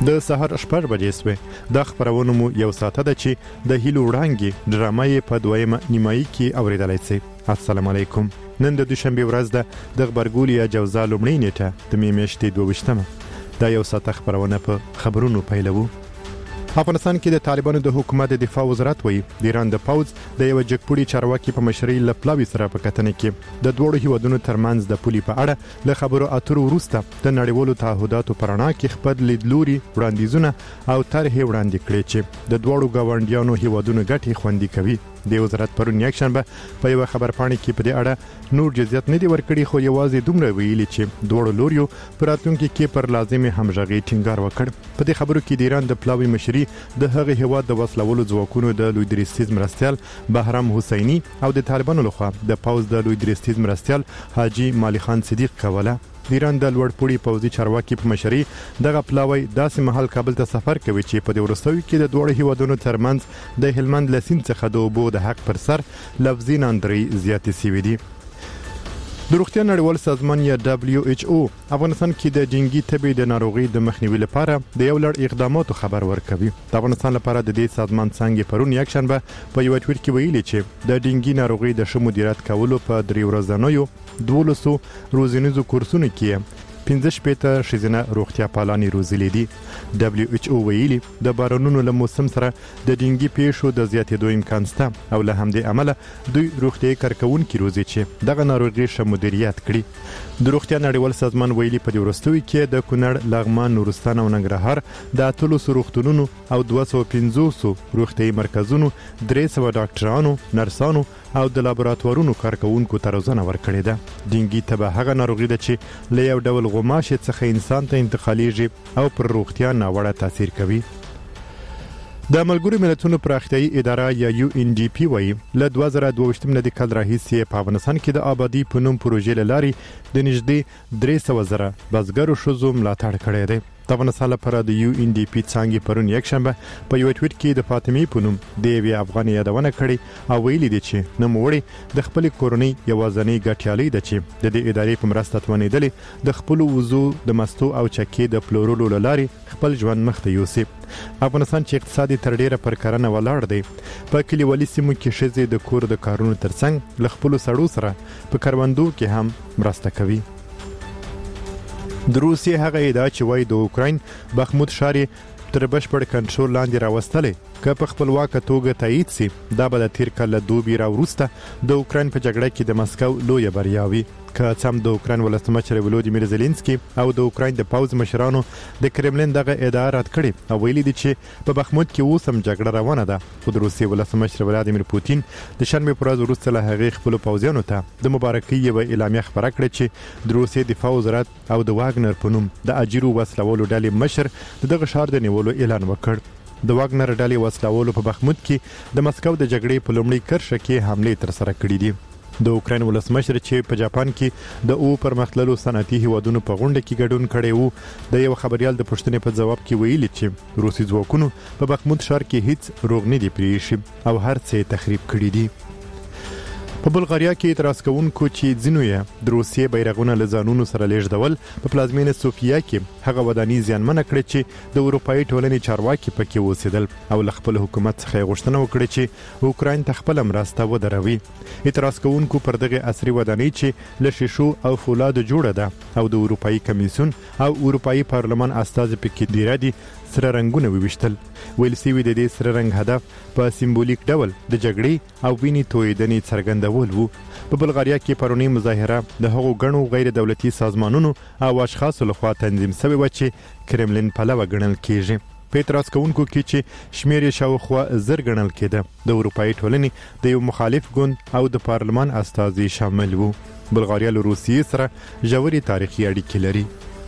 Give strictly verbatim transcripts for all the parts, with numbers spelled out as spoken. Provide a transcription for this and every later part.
د سهار شپږ بجې سوې. دا خپرونه مو یو ساعته ده چې د هیلو وړانګې ډرامه یې په دویمه نیمایي کې اوریدلی سئ. السلام علیکم. نن د دوشنبې ورځ ده. د غبرګول یا جوزا لومړۍ نیټه د مې میاشتې دوه ویشتمه. دا یو ساعته خپرونه په خبرونو پیلوو. افغانستان کې د طالبانو د حکومت د دفاع وزارت وایي د ایران د پوځ د یو جګپوړي چارواکي په مشرۍ له پلاوي سره په کتنه کې د دوړو هیوادونو ترمنځ د پولي په اړه له خبرو اترو وروسته د نړیوالو تعهداتو پر رڼا کې خپل لیدلوري وړاندیزونه او طرحې وړاندې کړې چې د دوړو ګاونډیانو هیوادونو ګټې خوندي کوي. د وزارت پرون یکشنبه په یو خبرپاڼه کې په دې اړه نور جزئیات نه دی ورکړي، خو یوازې دومره ویلي چې دوړو لوریو پر راتلونکي کې پر لازمي همغږي ټینګار وکړ. په دې خبرو کې د ایران د پلاوي مشري د هغه هیواد د وسلولو ځواکونو د لوی درستیز مرستیال بهرام حسیني او د طالبانو لخوا د پوځ د لوی درستیز مرستیال حاجی مالی خان صدیق کوله. د ایران د لوړپوړي پوځي چارواکي په مشرۍ دغه پلاوی داسې مهال کابل ته سفر کوي چې په دې وروستیو کې د دوړو هیوادونو ترمنځ د هلمند له سیند څخه د اوبو د حق پر سر لفظي ناندرۍ زیاتې سوي دي. د روغتیا نړیوال سازمان یا دبلیو ایچ او افغانستان کې د ډینګي تبې د ناروغي د مخنیوي لپاره د یو لړ اقداماتو خبر ورکوي. د افغانستان لپاره د دې سازمان څنګه پرون یکشنبه په یو ټویټ کې ویلي چې د ډینګي ناروغي د ښه مدیریت کولو په درې ورځنیو دولسو روزنیزو کورسونو کې پنځه شپېته ښځینه روغتیا پالانې روزلې دي. دبلیو ایچ او ویلي د بارانونو له موسم سره د ډینګي پیښو د زیاتېدو امکان شته او له همدې امله دوی روغتیايي کارکوونکي روزي چې دغه ناروغي ښه مدیریت کړي. د روغتیا نړیوال سازمان ویلي په دې وروستیو کې د کونړ، لغمان، نورستان او ننګرهار د اتلسو روغتونونو او دوه سوه پنځوسو روغتیايي مرکزونو درې سوه ډاکټرانو، نرسانو او د لابراتوارونو کارکوونکو ته روزنه ورکړې ده. ډینګي تبه هغه ناروغي ده چې له یو ډول غوماشې څخه انسان ته انتقالیږي او پر روغتیا ناوړه تاثیر کوي. د ملګرو ملتونو پراختیايي اداره یا یو ان ډي پی وایي له دوه زره دوه ویشت میلادي کال راهیسې په افغانستان کې د آبادي په نوم پروژې له لارې د نږدې درې سوه زره بزګرو ښځو ملاتړ کړی دی. د افغانستان لپاره د یو ان ډي پی څانګې پرون یکشنبه په یو ټویټ کې د فاطمې په نوم د یوې افغانې یادونه کړې او ویلي دي چې نوموړې د خپلې کورنۍ یوازینۍ ګټیالۍ ده چې د دې ادارې په مرسته توانېدلې د خپلو وزو د مستو او چکې د پلورلو له لارې خپل ژوند مخ ته یوسي. افغانستان چې اقتصادي تر ډیره پر کرنه ولاړ دی، په کلیوالي سیمو کې ښځې د کور د کارونو ترڅنګ له خپلو سړو سره په کروندو کې هم مرسته کوي. د روسیې هغه ادعا چې وایي د اوکراین بخمود ښار تر بشپړ کنټرول لاندې راوستلی که په خپلواکه توګه تایید سي، دا به د تیر کال له دوبي راوروسته د اوکراین په جګړه کې د مسکو لویه بریا وي. که څه هم د اوکراین ولسمشر ولودیمیر زيلنسکي او د اوکراین د پوځ مشرانو د کرملین دغه ادعا رد کړې او ویلي دي چې په بخمود کې اوس هم جګړه روانه ده، خو د روسیې ولسمشر ولادیمیر پوتین د شنبې پر ورځ وروسته له هغې خپلو پوځیانو ته د مبارکۍ یوه اعلامیه خپره کړه چې د روسیې دفاع وزارت او د واګنر په نوم د اجیرو وسلولو ډلې مشر د دغه ښار د نیولو اعلان وکړ. د واګنر ډلې وسلولو په بخمود کې د مسکو د جګړې په لومړۍ کرښه کې حملې ترسره کړې دي. د اوکراین ولسمشر چې په جاپان کې د او پرمختللو صنعتي هیوادونو په غونډه کې ګډون کړی وو، د یو خبريال د پوښتنې په ځواب کې ویلي چې روسي ځواکونو په بخمود ښار کې هیڅ روغ نه دي پرېښي او هر څه تخریب کړي دي. په بلغاریا کې اعتراض کوونکو چې ځینو یې د روسیې بیرغونه له ځانونو سره لیږدول په پلازمینه سوفیا کې هغه ودانۍ زیانمنه کړې چې د اروپایي ټولنې چارواکي پکې اوسېدل او له خپل حکومت څخه یې غوښتنه وکړه چې اوکراین ته خپله مرسته ودروي. اعتراض کوونکو پر دغه عصري ودانۍ چې له شیشو او فولادو جوړه ده او د اروپایي کمیسیون او اروپایي پارلمان استازي پکې دیره دي سره رنګونه وویشتل. ویل سوي د دې سره رنګ هدف په سیمبولیک ډول د جګړې او وینې تویېدنې څرګندول وو. په بلغاریا کې پرونی مظاهره د هغو ګڼو غیر دولتي سازمانونو او اشخاصو لخوا تنظیم شوې وه چې کرملین پلوه ګڼل کیږي. په اعتراض کوونکو کې چې شمیر یې شاوخوا زر ګڼل کېده د اروپایي ټولنې د یو مخالف ګوند او د پارلمان استازي شامل وو. بلغاریا له روسیې سره ژورې تاریخي اړیکې لري.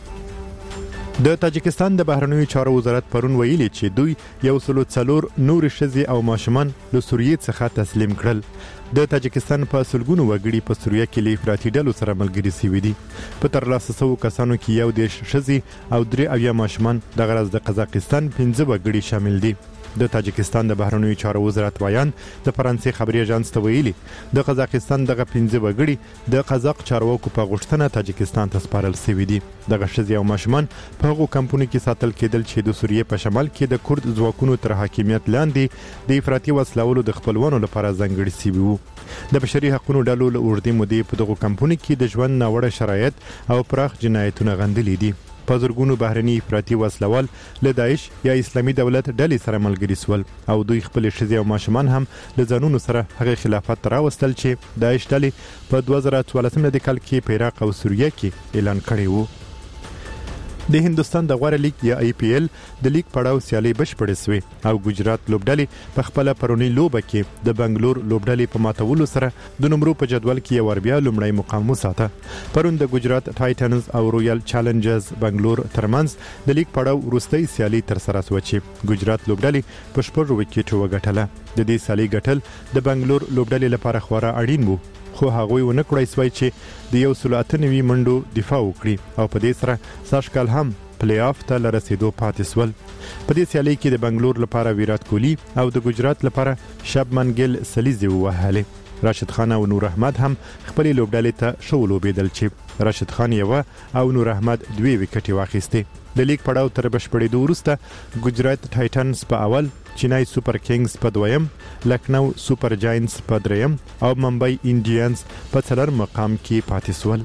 د تاجکستان د بهرنیو چارو وزارت پرون ویلي چې دوی یو سلو څلور نورې ښځې او ماشومان له سوریې څخه تسلیم کړل. د تاجکستان په سلګونو وګړي په سوریه کې له افراطي ډلو سره ملګري سوي دي. په ترلاسه شوو کسانو کې یو دېرش ښځې او درې اویا ماشومان، دغه راز د قزاقستان پنځه وګړي شامل دي. د تاجکستان د بهرنیو چارو وزارت وایان د فرانسې خبري اژانس ته ویلي د قزاقستان دغه پنځه وګړي د قزاق چارواکو په غوښتنه تاجکستان ته سپارل شوي دي. دغه ښځې او ماشومان په هغو کمپونو کې ساتل کېدل چې د سوریې په شمال کې د کورد ځواکونو تر حاکمیت لاندې د افراطي وسلولو د خپلوانو لپاره ځانګړي شوي وو. د بشري حقوقو ډلو له اوږدې مودې په دغو کمپونو کې د ژوند ناوړه شرایط او پراخ جنایتونه غندلي دي. په زرګونو بهرني افراطي وسلوال له داعش یا اسلامي دولت ډلې سره ملګري سول او دوی خپل ښځې او ماشومان هم له ځانونو سره هغه خلافت ته راوستل چې داعش ډلې په دوه زره څوارلسم میلادي کال کې په عراق او سوریه کې اعلان کړی وو. د هندستان د غوړه لیګ یا آی پی ایل د لیګ پړاو سیالي بشپړې شوې او ګجرات لوبډلې په خپل پرونی لوبه کې د بنگلور لوبډلې په ماتولو سره د نمرو په جدول کې یو بیا لومړی مقام وساته. پرون د ګجرات ټایټنز او رویال چالنجرز بنگلور ترمنځ د لیګ پړاو وروستۍ سیالي تر سره شوه چې ګجرات لوبډلې په شپږ وکټو وګټله. د دې سیالي ګټل د بنگلور لوبډلې لپاره خورا اړین وو خو هغوی ونه کړای سوی چې د یو سل اته نوي منډو دفاع وکړي او په دې سره ساشکال هم پلی آف ته لرسېدو پاتې سول. په دې سیالۍ کې د بنگلور لپاره ویرات کوهلی او د ګجرات لپاره شبمن ګیل سلیزي ووهلې. راشد خان او نور احمد هم خپل لوبډلې ته ښه ولوبېدل چې راشد خان یوه او نور احمد دوې وکټې واخیستې. د لیګ پړاو تر بشپړېدو وروسته ګجرات ټایټنز په اول، چینای سوپر کینګز په دویم، لکنو سوپر جاینټس په دریم او ممبئی انډینز په څلورم مقام کې پاتې سول.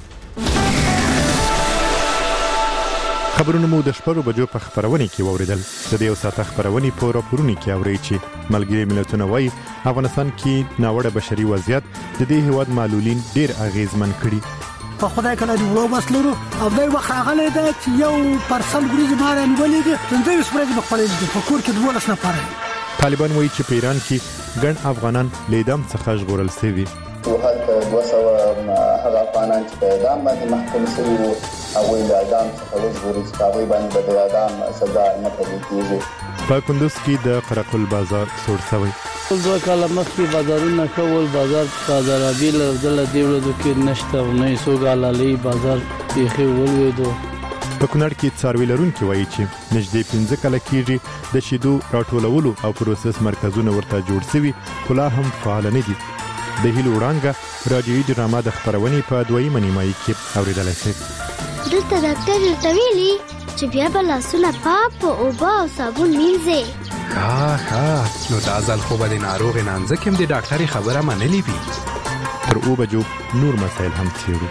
خبرونه مو د شپږ بجو په خبرونه کې واوریدل. د دې یو ساعت خبرونه په راپورونو کې اوري چې ملګری ملتونه وایي افغانستان کې ناوړه بشري وضعیت د دې هیواد معلولین ډیر اغیزمن کړي. په خدای کله دی وړو بس لرو او دای وخت غلې ده چې یو پرسل ګریز ماره نیولې ده څنګه یې سپرېږي په خپل د فکر کې دولس نه پاره. طالبان وایي چې په ایران کې ګڼ افغانان لیدام څخه ژغورل شوي. وهلته دوه سوه هغه افغانان چې په اعدام باندې محکوم شوي وو هغوی له اعدام څخه وژغوري چې هغوی باندې د اعدام سزا نه پلي کېږي. په کندوز کې د قرقل بازار سوړ شوی. دوه کاله مخکې بازارونه کول بازار بازارابي لرله دی ورځو کې نشته او نه یې سوګالالي بازار بیخي ولوېدو. په کونړ کې څاروي لرونکي وایي چې نږدې پنځه کاله کېږي د شیدو راټولولو او پروسس مرکزونه ورته جوړ شوي خو لا هم فعال نه دي. د هیلو وړانګه راډیوي ډرامه د خبرونې په دویمه نیمایي کې اورېدلی شئ. دلته ډاکټر ورته ویلي چې بیا به لاسونه پاک په اوبه او صابون مینځئ. ښه ښه نو دا ځل خو به د ناروغې نانځکې هم د ډاکټرې خبره منلې وي. تر اووه بجو نور مسایل هم څېړو.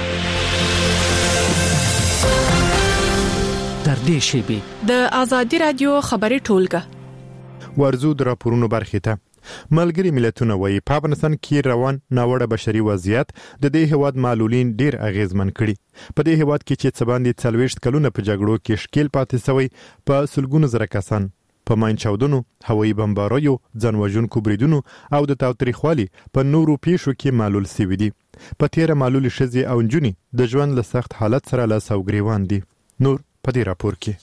تر دې شیبې د آزادي رادیو خبري ټولګه ورزو د راپورونو برخې ته. ملګری ملتونه وایي په افغانستان کې روان ناوړه بشري وضعیت د دې هیواد معلولین ډیر اغیزمن کړي. په دې هیواد کې چې څه باندې څلوېښت کلونه په جګړو کې ښکیل پاتې شوی په سلګونو زره کسان په ماین چاودنو، هوایي بمباریو، ځان وژونکو بریدونو او د تاوتریخوالي په نورو پیښو کې معلول شوي دي. په تیره معلولې ښځې او نجونې د ژوند له سخت حالت سره لاس او ګریوان دي. نور په دې راپور کې.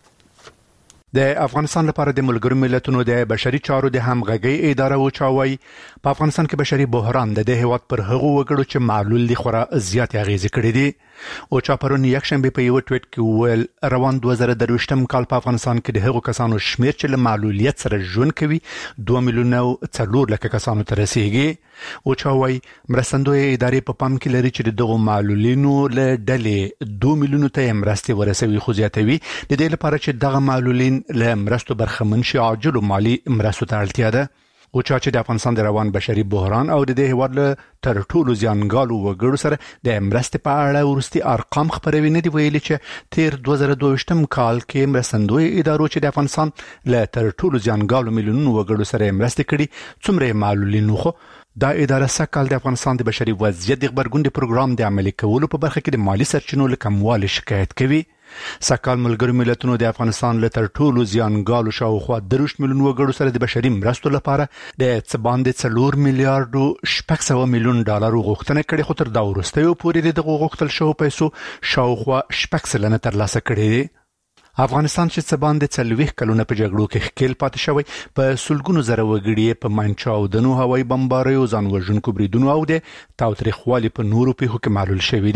د افغانستان لپاره د ملګرو ملتونو د بشري چارو د همغږۍ اداره وچاوي په افغانستان کې بشري بحران د دې هیواد پر هغو وګړو چې معلول دي خورا زیات اغیزې کړې دي. او چا پرون یکشنبه په یو ټویټ کې ویل روان دوه زره درویشتم کال په افغانستان کې د هغو کسانو شمیر چې له معلولیت سره ژوند کوي دوه میلیونه او څلور لکه کسانو ته رسیږي. او چا وايي مرستندوی ادارې په پام کې لري چې دغه معلولینو له ډلې دوه میلیونه ته مرستې ورسوي خو زیاتوي د دې لپاره چې دغه معلولین له مرستو برخمن شي عاجل مالی مرستو ته اړتیا ده. او چا چې د افغانستان د روان بشري بحران او د دې هیواد له تر ټولو زیانګالو وګړو سره د مرستې په اړه ورستي ارقام خبروي نه دی ویلي چې تیر دوه زره دوه کال کې مرستندوی ادارو چې د افغانستان له تر ټولو زیانګالو میلیونونو وګړو سره مرستې کړي څومره معلولین خو دا اداره سکهال د افغانستان د بشري وضعیت د خبرګون د پروګرام د عملي کولو په برخه کې د مالی سرچینو له کموالي شکایت کوي. سکهال ملګرو ملتونو د افغانستان له تر ټولو زیانګالو شاوخوا درویشت میلیون وګړو سره د بشري مرستو لپاره د څه باندې څلور میلیارډو شپږ سوه میلیون ډالرو غوښتنه کړې خو تر دا وروستیو پورې دغه غوښتل شوو پیسو شاوخوا شپږ سلنه ترلاسه کړې دي. افغانستان چې څه باندې څلوېښت کلونه په جګړو کې ښکیل پاتې شوی په سلګونو زره وګړي په ماین چاودنو، هوایي بمباریو، ځان وژونکو بریدونو او د تاوتریخوالي په نورو پیښو کې معلول شوي دي.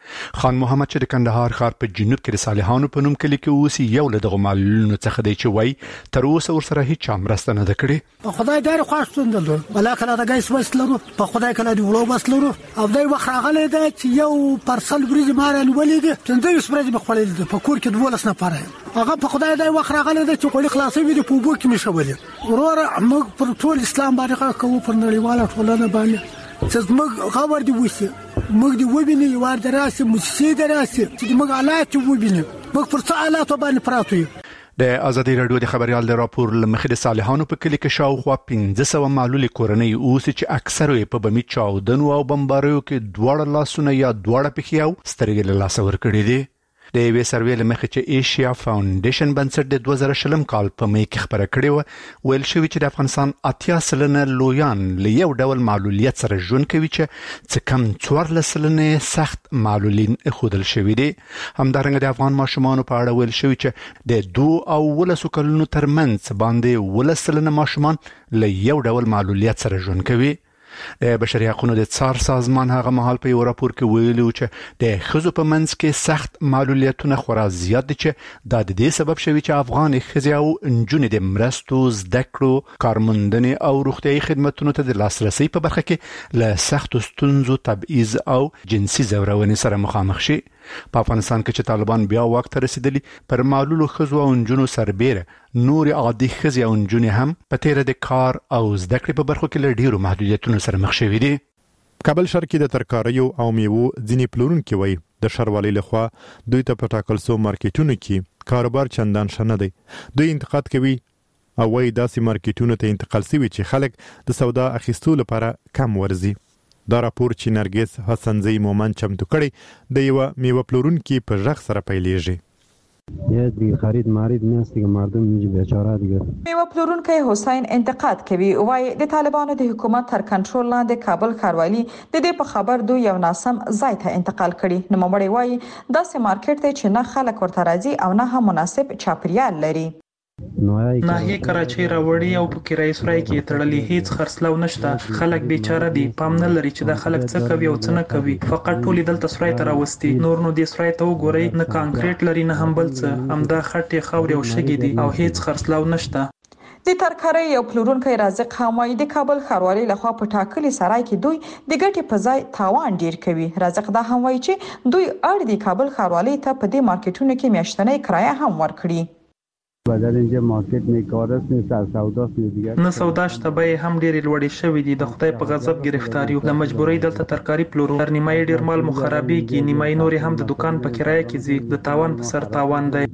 خان محمد چې د کندهار ښار په جنوب کې د صالحانو په نوم کلی کې اوسي یو له دغه معلولینو څخه دی چې وایي تر اوسه ورسره هیڅ مرسته نه ده کړې. په خدای ډېر خوښ ستوندل ولا کله د ګیس وس لرو په خدای کله دی وړو بس لرو او دای وخت راغلی دی چې یو پرسل بریز مارن ولېږي څنګه یې سپرج مخړل په کور کې دولس نه پاره هغه په خدای دی وخت راغلی دی چې کولی خلاصې وي د پوبو کې مشولې ورور موږ پر ټول اسلام باندې کوو پر نړیواله ټولنه باندې چې موږ خبر دی وسی موږ دی وبیني وار دراسه مؤسسه دراسه چې موږ حالات وبیني موږ پر څه حالات باندې پراته یو. د ازادي رادیو د خبريال د راپور لمخې د صالحانو په کلی کې شاوخوا پنځه سوه معلول کورنۍ اوس چې اکثر یې په بمی چاودنو او بمباریو کې دواړه لاسونه یا دواړه پښې او سترګې له لاسه ورکړې دي. د یوې سروې لمخې چې ایشیا فاونډیشن بنسټ د دوه زره شلم کال په می کې خبره کړې و ویل شوی چې د افغانستان اتیا سلنه لویان له یو ډول معلولیت سره ژوند کوي چې څه کم څوارلس سلنه سخت معلولین ښودل شوي دي. همدارنګه د افغان ماشومانو په اړه ویل شوی چې د دوه او ولسو کلونو ترمنځ باندې ولس سلنه ماشومان له یو ډول معلولیت سره ژوند کوي. د بشري حقوقو د څار سازمان هغه مهال په یو راپور کې ویلي چې د ښځو په منځ کې سخت معلولیتونه خورا زیات دي چې دا د دې سبب شوی چې افغان ښځې او نجونې د مرستو زده کړو کارموندنې او روغتیايي خدماتو ته د لاسرسي په برخه کې له سختو ستونزو تبعیض او جنسي ځورونې سره مخامخ شي. په افغانستان کې چې طالبان بیا وخت ته رسیدلی پر معلولو ښځو او نجونو سربېره نور عادي ښځې او نجونې هم په تیره د کار او زده کړې په برخو کې له ډیرو محدودیتونو سره مخ شوي دي. کابل ښار کې د ترکاریو او میوو ځینې پلورونکي وایي د ښاروالۍ لخوا دوی ته په ټاکل شوو مارکیټونو کې کاروبار چندان ښه نه دی. دوی انتقاد کوي او وایي داسې مارکیټونو ته انتقال شوي چې خلک د سودا اخیستو لپاره کم ورځي. دا راپور چې نرګس حسنزی مومن چمتو کړی د یو میوه پلورونکي په ژغ سره پیلېږي. یه دیگه خرید مارید نیست دیگه مردم میگه بیچاره دیگه. میوه پلورونکی حسین انتقاد کوي وای د طالبانو د حکومت تر کنټرول لاندې کابل ښاروالي د دې په خبر دوی یو ناسم ځای ته انتقال کړي. نو مړی وای داسې مارکیټ دی چې نه خلک ورته راځي او نه هم مناسب چاپیریال لري. ناحیه کراچۍ راوړي او په کرایي سرای کې تړلي هیڅ خرڅلاو نشته. خلک بیچاره دي پام نه لري چې دا خلک څه کوي او څه نه کوي. فقط ټول دلته سرای ته راوستي نور نو دې سرای ته وګورئ نه کانکریټ لري نه هم بل څه همدا خټې خاورې او شګې دي او هیڅ خرڅلاو نشته. د ترکارۍ یو پلورونکی رازق حمایي د کابل ښاروالۍ لخوا په ټاکلي سرای کې دوی د ګټې په ځای تاوان ډیر کوي. رازق دا هم وایي چې دوی اړ دي کابل ښاروالۍ ته په دې مارکیټونو کې میاشتنۍ کرایه هم ورکړي. بدل اینجا مارکت نیکارست نیست از سوداست دیگه نه سودا شته به هم ډېرې لوړې شوې دي. د خدای په غضب گرفتار یو. د مجبورۍ دلته ترکاري پلورو. تر نیمایي ډېر مال مو خرابېږي نیمایي نور هم د دکان په کرایه کې ځي. د تاوان په سر تاوان دی.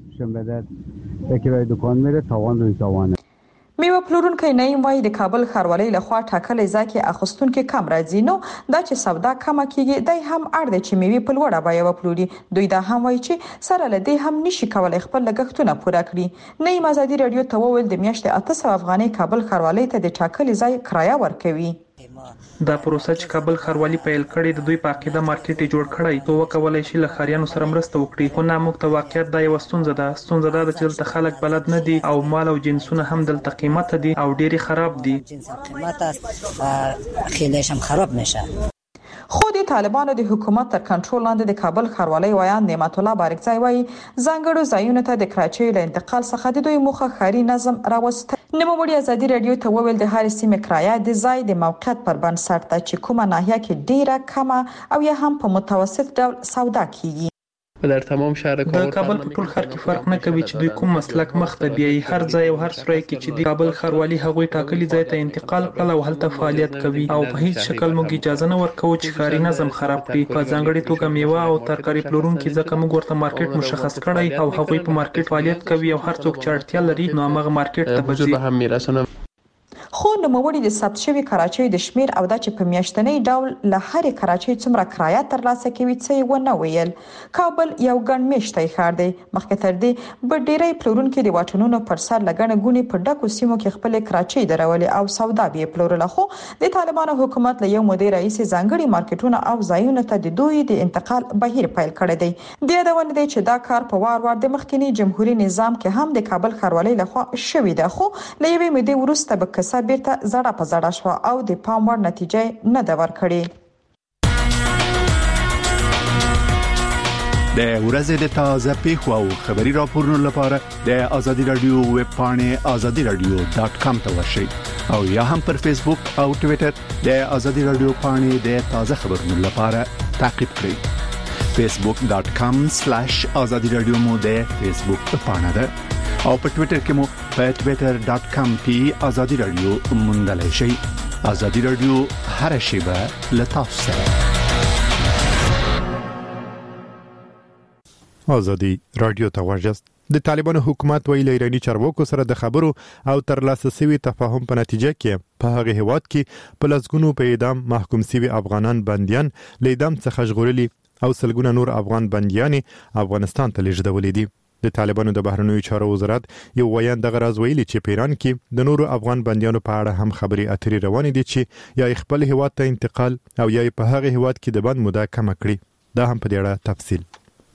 کرایه دکان میره تاوان روی تاوانه. میوه پلورونکی نعیم وایي د کابل ښاروالۍ لخوا ټاکلي ځای کې اخیستونکي کم راځي نو دا چې سودا کمه کیږي دی هم اړ دی چې میوې په لوړه بیه وپلوري. دوی دا هم وایي چې سره له دې هم نشي کولی خپل لګښتونه پوره کړي. نعیم ازادي راډیو ته وویل د میاشتې اته سوه افغانۍ کابل ښاروالۍ ته د ټاکلي ځای کرایه ورکوي. دا پروسه چې کابل ښاروالي پیل کړې د دوی په عقیده مارکیټ جوړ کړی تو وکولای شي له ښاریانو سره مرسته وکړي. خو نه موږ ته واقعیت دا یو ستونزه ده. ستونزه دا ده چې دلته خلک بلد نه دي او مال او جنسونه هم دلته قیمته دي او ډېری خراب دي. قیمت است خیلیش هم خراب میشه. خو د طالبانو د حکومت تر کنټرول لاندې د کابل ښاروالۍ وایان نعمت الله بارکزی وایي ځانګړو ځایونو ته د کراچۍ له انتقال څخه د دوی موخه ښاري نظم راوستل. نوموړي ازادي راډیو ته وویل د هرې سیمې کرایه د ځای د موقعیت پر بنسټ ده چې کومه ناحیه کې ډیره کمه او یا هم په متوسط ډول سودا کیږي. در تمام شهر کابل د کابل په ټول ښار کې فرق نه کوي چې دوی کوم مسلک مخ ته بیایي. هر ځای او هر سرای کې چې د کابل ښاروالي هغوی ټاکلي ځای ته انتقال کړل او هلته فعالیت کوي او په هیڅ شکل موږ اجازه نه ورکوو چې ښاري نظم خراب کړي. په ځانګړې توګه میوه او ترکاري پلورونکي ځکه موږ ورته مارکیټ مشخص کړی او هغوی په مارکیټ فعالیت کوي او هر څوک چې اړتیا لري نو هغه مارکیټ ته ځي. خو نوموړي د ثبت شوي کراچۍ د شمیر او دا چې په میاشتنۍ ډول له هرې کراچۍ څومره کرایه ترلاسه کوي څه یې ونه ویل. کابل یو ګڼ میشتی ښار دی. مخکې تر دې به ډیری پلورونکي د واټونونو پر سر له ګڼې ګوڼې په ډکو سیمو کې خپلې کراچۍ درولې او سودا به یې پلورله. خو د طالبانو حکومت له یو مودې راهیسې ځانګړي مارکیټونه او ځایونو ته د دوی د انتقال بهیر پیل کړی دی. د یادونه دی چې دا کار په وار وار د مخکني جمهوریت نظام کې هم د کابل ښاروالۍ لخوا شوی دی. خو له یوې مودې وروسته به کسه بیرته زړه په زړه شوه او د پام وړ نتیجه نه ده ورکړې. د ورځې د تازه پیښو او خبري راپورونو لپاره د ازادي رادیو ویب پاڼه ازادي رادیو ډاٹ کام ته ورشئ او یا هم پر فیسبوک او ټوئیټر د ازادي رادیو پاڼه د تازه خبرونو لپاره تعقیب کړئ فیسبوک ډاٹ کام سلیش ازادي رادیو مو د فیسبوک پاڼه ده او په ټوئیټر کې مو په ټوئیټر ډاٹ کام کې ازادي رادیو موندلای شئ ازادي رادیو هر شیبه لتاسو سره ازادي رادیو ته ورجست د طالبانو حکومت ویل ایرانی چارواکو سره د خبرو او ترلاسه شوی تفاهم په نتیجه کې په هغه هواد کې په لسګونو په اعدام محکوم شوی افغانان بنديان لیدام څخه ژغورلي او سلګونه نور افغان بنديان افغانستان ته لیږدولې دي د طالبانو د بهرنیو چارو وزارت یو ویان د غراز ویلي چې پیران کې د نورو افغان بنديانو په اړه هم خبري اترې روانې دي چې یا خپل هواد ته انتقال او یا په هغه هواد کې د بند موده کم کړي دا هم په دې اړه تفصیل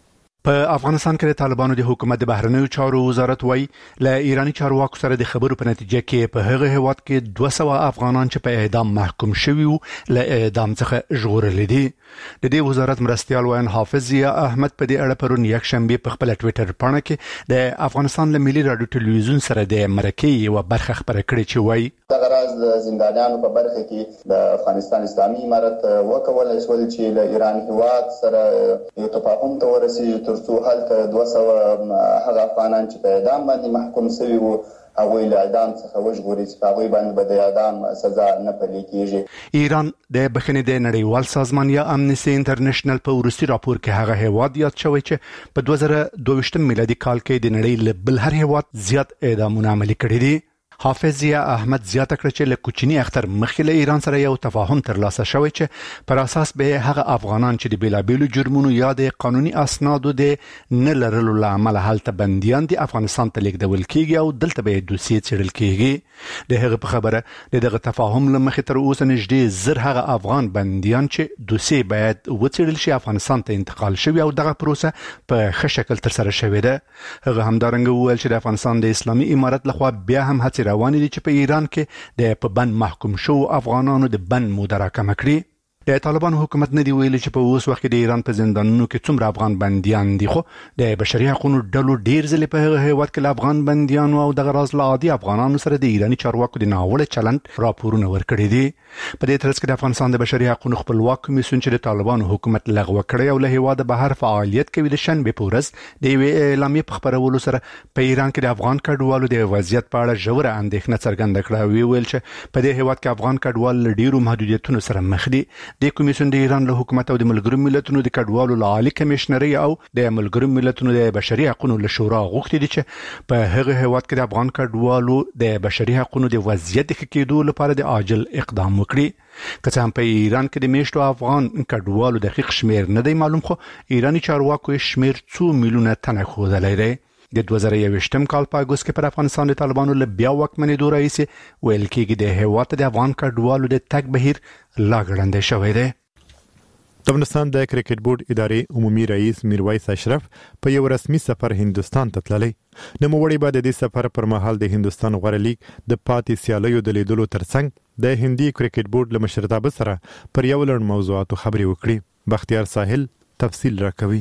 په افغانستان کې د طالبانو د حکومت د بهرنیو چارو وزارت وایي ل ایرانی چارواکو سره د خبرو په نتیجه کې په هغه هواد کې دوه سوه افغانان چې په اعدام محکوم شوي وو ل اعدام څخه ژغورل دي د دې وزارت مرستيال وین حافظ ضیا احمد په دې اړه پرون یک شنبه په خپل ټوئیټر باندې کې د افغانستان له ملي رادیو ټلویزیون سره د مرکې یو برخه خبره کړې چې وایي د غراز د زندانیانو په برخه کې د افغانستان اسلامي امارت وکول شول چې له ایران هواد سره یو تفاهم ته ورسیږي ترڅو هلته دوه سوه هغه افغانان چې په اعدام باندې محکوم شوي وو هغوی له اعدام څخه وژغوري چې په هغوی باندې به د اعدام سزا نه پلي کېږي ایران د بخښنې د نړیوال سازمان یا امنیسټي انټرنیشنل په وروستي راپور کې هغه هیواد یاد شوی چې په دوه زره دوه ویشت میلادي کال کې د نړۍ له بل هر هیواد زیات اعدامونه عملي کړي دي حافظ ضیا احمد زیاته کړ چې له کوچنی اختر مخکې له ایران سره یو تفاهم ترلاسه شوی چې پر اساس به هغه افغانان چې د بیلابیلو جرمونو یا د قانوني اسنادو د نه لرلو لامل هلته بنديان د افغانستان ته لیږدول کیږي او دلته به دوسیې څېړل کیږي د هغه په خبره دغه تفاهم لمخې تر اوسه نږدې زر هغه افغان بنديان چې دوسیې باید وڅېړل شي افغانستان ته انتقال شوی او دغه پروسه په ښه شکل تر سره شوې ده هغه همدارنګه وویل چې د افغانستان د اسلامي امارت لخوا بیا هم هڅې روانې دي چې په ایران کې د په بند محکوم شو افغانانو د بند موده راکمه کړي د طالبانو حکومت نه دی ویلي چې په اوس وخت کې د ایران په زندانونو کې څومره افغان بنديان دي خو د بشري حقوقو ډلو ډیر ځلې په هغه هیواد کې افغان بنديانو او د غراز له عادي افغانانو سره د ایرانی چارواکو د ناوړه چلند راپورونه ورکړي دي په دې ترڅ کې د افغانستان د بشري حقوقو خپلواک کمیسیون چې د طالبانو حکومت لغوه کړی او له هیواد بهر فعالیت کوي د شنبه په ورځ د یوې اعلامیې په خبرولو سره په ایران کې د افغان کډوالو د وضعیت په اړه ژوره اندېښنه څرګنده کړه وی ویل چې په دې هیواد کې افغان کډوال ډیرو محدودیتونو سره مخ دي د کمیسیون د ایران له حکومت او د ملګرو ملتونو د کډوالو عالی کمشنري او د ملګرو ملتونو د بشري حقوقو له شورا غوښتي دي چې په هغه هیواد کې د افغان کډوالو د بشري حقوقو د وضعیت ښه کېدو لپاره د عاجل اقدام وکړي که څه هم په ایران کې د میشتو افغان کډوالو دقیق شمیر نه دی معلوم خو ایرانی چارواکو شمیر څو میلیونه تنه ښودلی دی د دوه زره یوویشتم کال په اګوست کې پر افغانستان د طالبانو له بیا واکمنېدو راهیسې ویل کېږي د هیواد د افغان کډوالو د تګ بهیر لا ګړندی شوی دی د افغانستان د کرکټ بورډ ادارې عمومي رئیس میرویس اشرف په یو رسمي سفر هندستان ته تللی نوموړی به د دې سفر پر مهال د هندستان غوره لیګ د پاتې سیالیو د لیدلو ترڅنګ د هندي کرکټ بورډ له مشرتابه سره پر یو لړ موضوعاتو خبرې وکړي بختیار ساحل تفصیل راکوي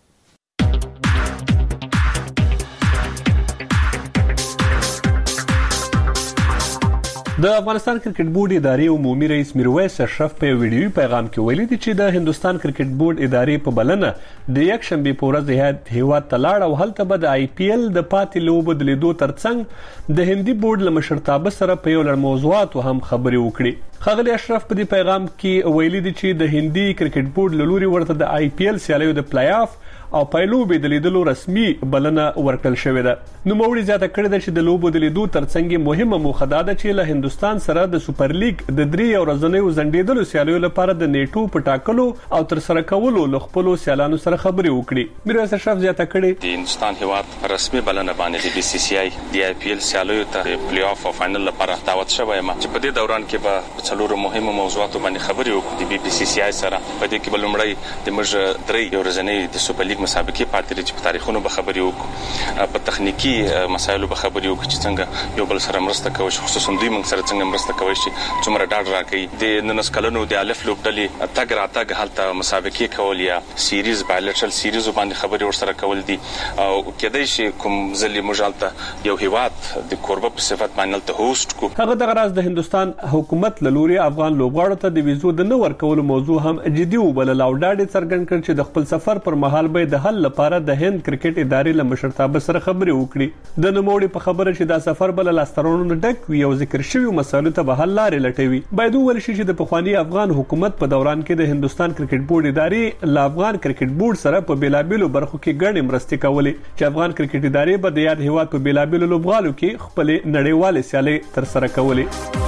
د افغانستان کرکټ بورډ ادارې عمومي رئیس میرویس اشرف په ویډیوي پیغام کې ویلي دي چې د هندستان کرکټ بورډ ادارې په بلنه د یک شنبه په ورځ د هیواد تلاړ او هلته به د آی پی ایل د پاتې لوبو د لیدو ترڅنګ د هندي بورډ له مشرتابه سره په یو لړ موضوعاتو هم خبرې وکړي ښاغلي اشرف په دې پیغام کې ویلي دي چې د هندي کرکټ بورډ له لوري ورته د آی پی ایل سیالیو د پلی آف او پایلوبې د لیدلو رسمي بلنه ورکړل شوې ده نوموړي زیاته کړې ده چې د لوبو د لیدو ترڅنګ مهمه موخه دا ده چې له هندستان سره د سوپر لیګ د درې ورځنیو ځنډېدلو سیالیو لپاره د نیټو په ټاکلو او ترسره کولو له خپلو سیالانو سره خبرې وکړي میرویس اشرف زیاته کړې د هندستان هیواد رسمي بلنه باندې د بي سي سي آی د آی پی ایل سیالیو ته پلی آف او فائنل لپاره دعوت شوی یم چې په دې دوران کې به څلورو مهمو موضوعاتو باندې خبرې وکړو د بي سي سي آی سره په دې کې بلومړی د موږ درې ورځنۍ د سوپر لیګ لګ مسابقې پاتې چې په تاریخونو به خبرې وکړو په تخنیکی مسایلو به خبرې وکړو چې څنګه یو بل سره مرسته کوي خصوصا دوی موږ سره څنګه مرسته کوي چې څومره ډاډ راکړي د ننس کلونو د الف لوبډلې تګ راتګ حالت مسابقې کول یا سیریز بایلټرل سیریز باندې خبرې ورسره کول دي او کېدای شي کوم ځلې مجالته یو هیواد د کوربه په صفت باندې ته هوست کو هغه د غراز د هندستان حکومت له لوري افغان لوبغاړو ته د ویزو د نو ورکولو موضوع هم جدي وبلل او ډاډ څرګند کړ چې د خپل سفر پر مهال به د حل لپاره د هند کرکټ ادارې له مشرتابه سره خبرې وکړي د نوموړي په خبره چې دا سفر بل لاسترونو ډک وي او ذکر شوی مسایلو ته به حل لارې لټوي باید وویل شي چې د پخوانی افغان حکومت په دوران کې د هندستان کرکټ بورډ ادارې له افغان کرکټ بورډ سره په بیلابیلو برخو کې ګڼې مرستې کولې چې افغان کرکټ ادارې به د یاد هیواد په بیلابیلو لوبغالو کې خپل نړیوالې سیالۍ ترسره کولې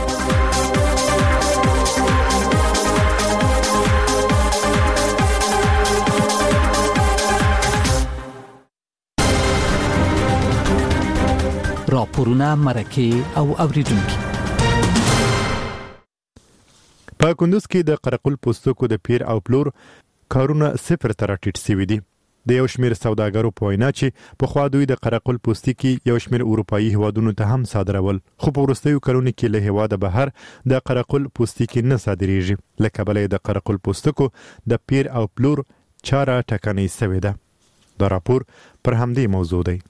راپورونه مرکه او اوریدونکو په کندوز کې د قرقل پوستکو د پیر او پلور کارونه صفر ته راټیټ شوي دي د یو شمېر سوداګرو په وینا چې په خوا دوی د قرقل پوستکي یو شمېر اروپایي هیوادونو ته هم صادرول خو په وروستیو کلونو کې له هیواده بهر د قرقل پوستکي نه صادریږي له کبله د قرقل پوستکو د پیر او پلور چاره ټکنۍ شوې ده دا راپور پر همدې موضوع دی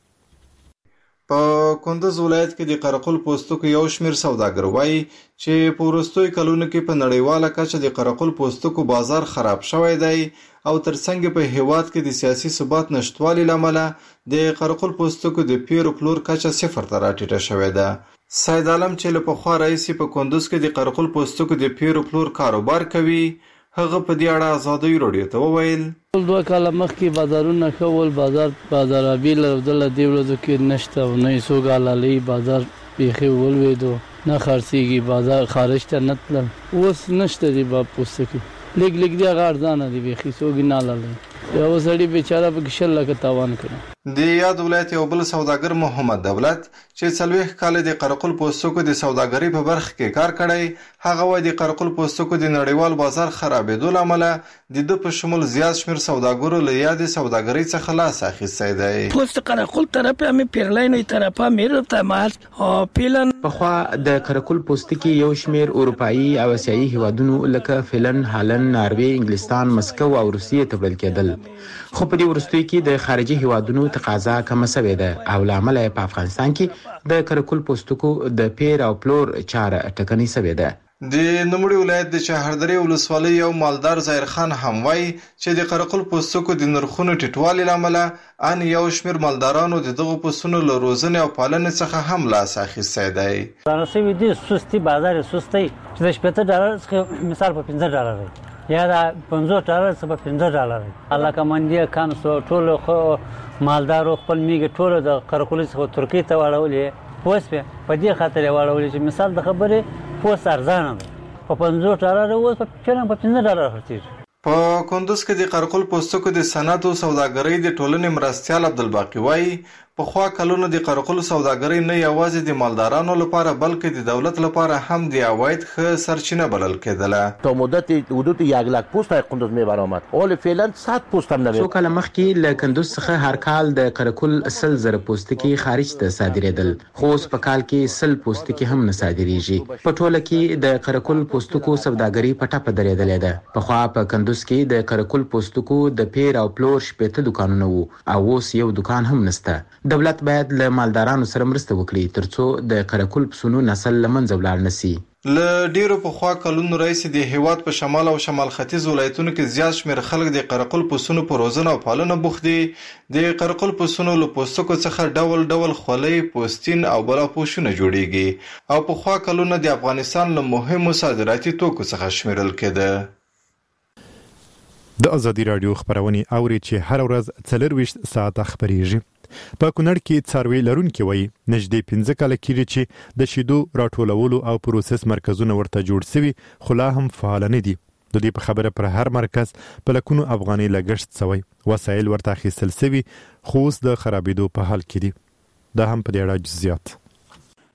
په کندوز ولایت کې د قرقل پوستکو یو شمېر سوداګر وایي چې په وروستیو کلونو کې په نړیواله کچه د قرقل پوستکو بازار خراب شوی دی او ترڅنګ په هیواد کې د سیاسي ثبات نشټوالي لامل د قرقل پوستکو د پیر او پلور کچه صفر ته راټیټه شوې ده سید عالم چې له پخوا راهیسې په کندوز کې د قرقل پوستکو د پیر او پلور کاروبار کوي هغه په دې اړه آزادۍ راډیو ته وویل دوه کاله مخکې بازارونه کول بازار بازارابي لرودل دی ورځو کې نشته او نه سوګالالي بازار بیخي ولويدو نه خرڅيږي بازار خارج ته نه تلل اوس نشته دی با پوستکي لګ لګ دی غارځانه دی بیخي سوګي نه لاله یو سړی بیچاره په کښل لکه تاوان کړ د یاد ولایت یو بل سوداګر محمد دولت چې څلويخ کال د قرقل پوستکو د سوداګرۍ په برخه کې کار کړی هغه وایي د قرقل پوستکو د نړیوال بازار خرابېدو لامل د د په شمول زیات شمیر سوداګرو له یادې سوداګرۍ څخه لاس اخیستی دی پوست قرقل طرف هم پیرلاین طرف هم میرته مارس او پیلن په خوا د قرقل پوستکي یو شمیر اروپایي او اسیایي هیوادونو لکه فنلند هالند ناروې انګلستان مسکو او روسیې ته وړل کېدل خو په دې وروستیو کې د خارجي هیوادونو تقاضا کمه شوې ده او لامل په افغانستان کې د قرقل پوستکو د پیر او پلور چاره ټکنۍ شوې ده د نوموړي ولایت د چهاردرې ولسوالۍ یو مالدار ظاهر خان هم وایي چې د قرقل پوستکو د نرخونو ټیټوالي لامل ان یو شمیر مالدارانو د دغو پسونو له روزنې او پالنې څخه هم لاس اخیستی دی رانسوي دي سستي بازار سستی چې د شپېته ډالر څخه مثال په پنځه ډالر دی یا دا پنځه ډالر څخه په پنځه ډالر دی الله کمانډي کان سو ټول خو مالدارو خپل میګ ټول د قرقل څخه ترکیه ته واړولې پوس په دې خاطر واړولې چې مثال د خبرې پوس ارزانه ده په پنځه ډالر اوس په چنه په پنځه ډالر خرڅیږي په کندوز کې د قرقل پوستکو د صنعت او سوداګرۍ د ټولنې مرستیال عبدالباقي وایي په خوا کلونو د قرقل سوداګرۍ نه یوازې د مالدارانو لپاره بلکې د دولت لپاره هم د عواید ښه سرچینه بلل کېدله تا مدت حدود یک لاک پوست در کندوز میبرآمد حال فعلا صد پوست هم نمیاد څو کاله مخکې له کندوز څخه هر کال د قرقل سل زره پوستکي خارج ته صادرېدل خو اوس په کال کې سل پوستکي هم نه صادریږي په ټوله کې د قرقل پوستکو سوداګرۍ په ټپه درېدلې ده په خوا په کندوز کې د قرقل پوستکو د پیر او پلور شپېته دکانونه وو او اوس یو دکان هم نشته دولت باید له مالدارانو سره مرسته وکړي ترڅو د قرقل پسونو نسل له منځه ولاړ نشي له ډیرو پخوا کلونو راهیسې د هیواد په شمال او شمال ختیځ ولایتونو کې زیات شمېر خلک د قرقل پسونو په روزنه او پالنه بوخت دي د قرقل پسونو له پوستکو څخه ډول ډول خولۍ پوستین او بلاپوشونه جوړیږي او پخوا کلونه د افغانستان له مهمو صادراتي توکو څخه شمیرل کېده د ازادي رادیو خبرونه اوري چې هر ورځ څلرويشت ساعت خبريږي په کونړ کې څاروي لرونکي وایي نږدې پنځه کاله کېږي چې د شیدو راټولولو او پروسس مرکزونه ورته جوړ شوي خو لا هم فعال نه دي د دې په خبره پر هر مرکز په لکونو افغاني لګښت شوی وسایل ورته اخیستل شوي خو اوس د خرابېدو په حال کې دي دا هم په دې اړه جزئیات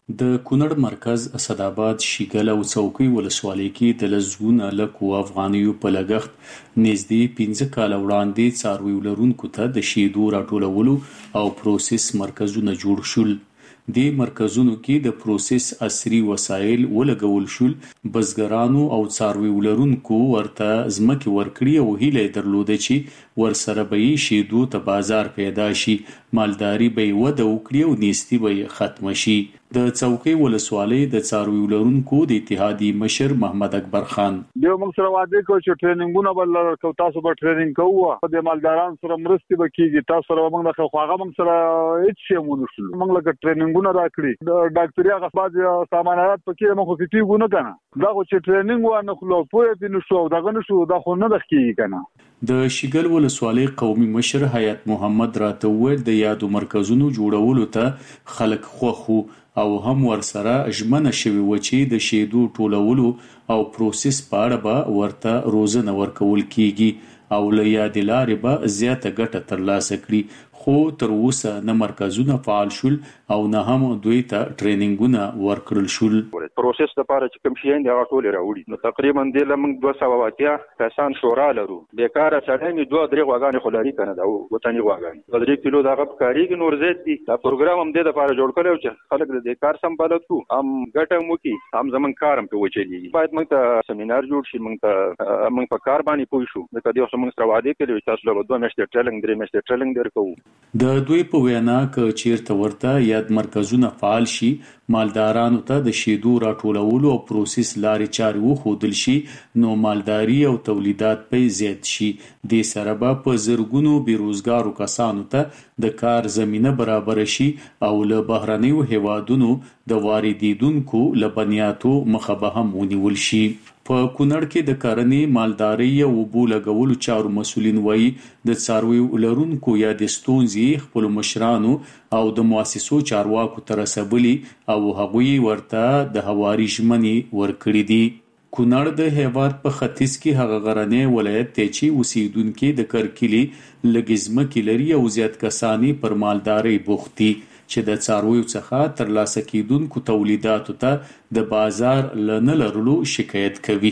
د کونړ مرکز اسداباد شیګل او څوکۍ ولسوالۍ کې د لزګونه لکو افغانیو په لګښت نږدې پنځه کاله وړاندې څاروي لرونکو ته د شیدو راټولولو او پروسس مرکزونه جوړ شول. د مرکزونو کې د پروسس عصري وسایل ولګول شول. بزګرانو او څاروي لرونکو ورته ځمکې ورکړي او هیله درلوده چې ورسره به یې شیدو ته بازار پیدا شي، مالداري به یې وده وکړي او نیستي به یې ختمه شي. د څوکۍ ولسوالۍ د څاروي لرونکو د اتحادیې مشر محمد اکبر خان دیو موږ سره وعده کوي چې ټریننګونه بل لرو، تاسو به ټریننګ کوو، د مالدارانو سره مرستې به کیږي، تاسو سره موږ د خواغه موږ سره هیڅ شی مونږ نشو، موږ لکه ټریننګونه راکړي د ډاکټري هغه بعد سامانات پکې موږ خو کیږو نه کنه، دا چې ټریننګ ونه خلو پوهه دي نشو دغه نشو دا خو نه د کیږي کنه. د شیګل ولسوالۍ قومي مشر حیات محمد راته وویل د یادو مرکزونو جوړولو ته خلک خوښ او هم ورسره ژمنه شوی و چې د شیدو ټولولو او پروسس په اړه به ورته روزنه ورکول کیږي او له یادې لارې به زیاته ګټه ترلاسه کړي، خو تر اوسه نه مرکزونه فعال شول او نه هم دوی ته ټریننګونه ورکړل شول. پروسس لپاره چې کوم شي نه راټول راوړي نو تقریبا د لمن دوه سوه اتیا کسان شورا لرو، بیکاره سړی می دوه درې غواګانې خلاري کنه دا وطني غواګانې درې کیلو دا غب کاریږي نور زیات دي. دا پروګرام هم د لپاره جوړ کړو چې خلک د کار سم بلد کو هم ګټه مو کی هم زمون کارم په وچلی باید موږ ته سیمینار جوړ شي، موږ ته موږ په کار باندې پوه شو د کدی اوس موږ سره وعده کړو چې تاسو له دوه میاشتې ټریننګ درې میاشتې ټریننګ درکو. د دوی په وینا ک چیرته ورته یاد مرکزونه فعال شي، مالدارانو ته د شیدو راټولولو او پروسس لارې چارې وښودل شي نو مالداري او تولیدات به زیات شي. د سره به په زرګونو بیروزګارو کسانو ته د کار زمینه برابر شي او له بهرنیو هیوادونو د واردیدونکو لبنیاتو مخه به هم ونیول شي. په کونړ کې د کرنې، مالدارۍ او اوبو لګولو چارو مسؤلین وایي د څارویو لرونکو یا د ستونزې خپلو مشرانو او د مؤسسو چارواکو ته رسولي او هغوی ورته د هواري ژمنې ورکړي دي. کونړ د هیواد په ختیځ کې هغه غرنی ولایت دی چې اوسیدونکي د کرکلي لږ ځمکې لري او زیات کسانی پر مالدارۍ بوخت دي چې د څارویو څخه ترلاسه کیدونکو تولیداتو ته د بازار نه لرلو شکایت کوي.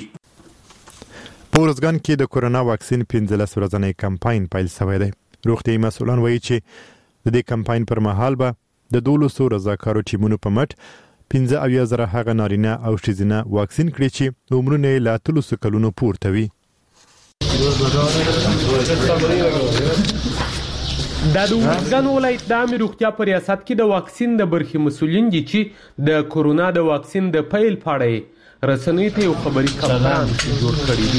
په ورځګان کې د کورونا واکسین پنځلس ورځنی کمپاین پیل شوی دی. روغتیايي مسؤلان وایي چې د دې کمپاین پر مهال به د دولسو رضاکارو ټیمونو په مټ پنځه اویا زره هغه نارینه او ښځینه واکسین کړي چې عمرونه یې له اتلسو کلونو پورته وي. دا د ورځګان ولایت د عامې روغتیا په ریاست کې د واکسین د برخې مسؤلین دي چې د کورونا د واکسین د پیل په اړه رسنیو ته یو خبري کنفرانس جوړ کړی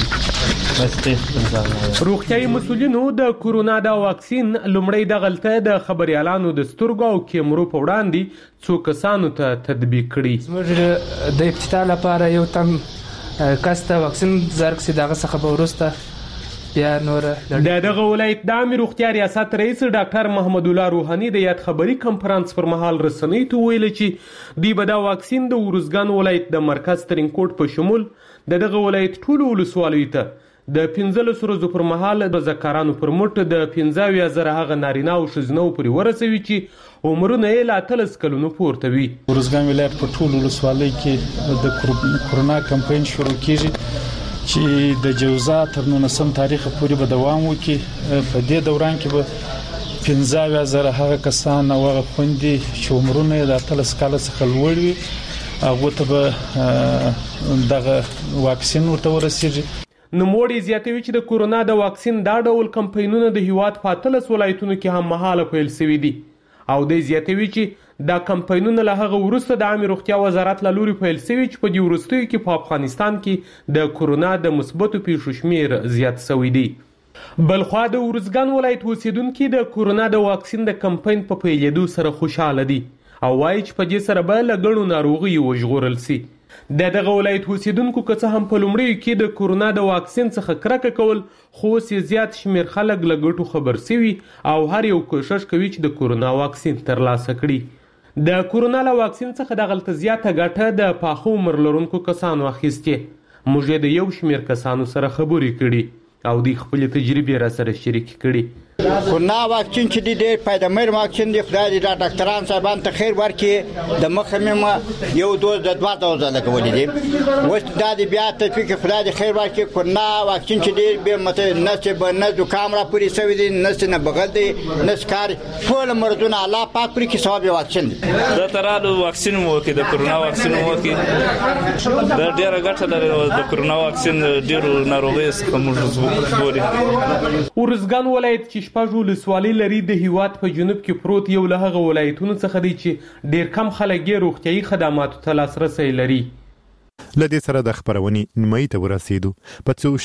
دی. روغتیايي مسؤلینو د کورونا د واکسین لومړی د غلطه د خبريالانو د سترګو او کیمرو په وړاندې څو کسانو ته تطبیق کړي. زموږ د ابتدا لپاره یو تم کس ته واکسین زرګ سي دغه څخه به وروسته بیا نور د دغه ولایت د عامې روغتیا ریاست رئیس ډاکټر محمد الله روحاني د یاد خبري کنفرانس پر مهال رسنیو ته ویل چې دوی به دا واکسین د ورځګان ولایت د مرکز ترینکوټ په شمول د دغه ولایت ټولو ولسوالیو ته د پنځلسو ورځو پر مهال د ذکرانو پر مټ د پنځه اویا زره هغه نارینه او ښځینه پورې ورسوي چې عمرونه یې له اتلس کلونو پورته وي. ورځګان ولایت په ټولو ولسوالۍ کې د کورونا کمپاین شروع کیږي چې د جوزا تر نولسم تاریخ پورې به دوام وکړي. په دې دوران کې به پنځه اویا زره هغه کسان او هغه خویندې چې عمرونه یې د اتلس کاله څخه لوړ وي هغو ته به دغه واکسین ورته ورسیږي. نوموړی زیاتوي چې د کورونا د واکسین دا ډول کمپاینونه د هیواد په اتلس ولایتونو کې هم مهاله پیل شوي دي او دی زیاتوي چې دا کمپاینونه له هغه وروسته د عامې روغتیا وزارت له لوري پیل شوي چې په دې وروستیو کې په افغانستان کې د کورونا د مثبتو پیښو شمیر زیات شوی دی. بلخوا د ورځګان ولایت اوسیدونکي د کورونا د واکسین د کمپاین په پیلېدو سره خوشحاله دي او وایي چې په دې سره به له ګڼو ناروغیو وژغورل شي. د دغه ولایت اوسیدونکو که څه هم په لومړیو کې د کورونا د واکسین څخه کرکه کول خو اوس یې زیات شمیر خلک له ګټو خبر شوي او هر یو کوشش کوي چې د کورونا واکسین ترلاسه کړي. د کورونا له واکسین څخه د غلطه زیاته ګټه د پاخه عمر لرونکو کسانو اخیستې. موږ د یو شمیر کسانو سره خبرې کړي او دوی خپلې تجربې را سره شریک کړي. کورونا واکسین چې دی ډېر فایدهمن واکسین دی. خدای دې دا ډاکټران صاحبان ته خیر ورکړي. د مخه مې یو دوز د دوه دوزه لګولې دي. اوس دا دې بیا تفکر خدای دې خیر ورکړي. کورونا واکسین چې دی به مته نه چې به نه زکام را پوری سوي دي نه نه بغل دي نه سکار ټول مرزونه الله پاک پرې کې ثواب واکسین دی. دا ترالو واکسین مو کې د کورونا واکسین مو کې دا ډیره ګټه لري. د کورونا واکسین ډیرو ناروغیو څخه موږ ژغوري. ارزګان ولایت چې شپږ ولسوالۍ لري د هیواد په جنوب کې پروت یو له هغه ولایتونو څخه دی چې ډیر کم خلک یې روغتیايي خدماتو ته لاسرسی لري. لدې سره د خبرونې نیمایي ته ورسېدو. په څو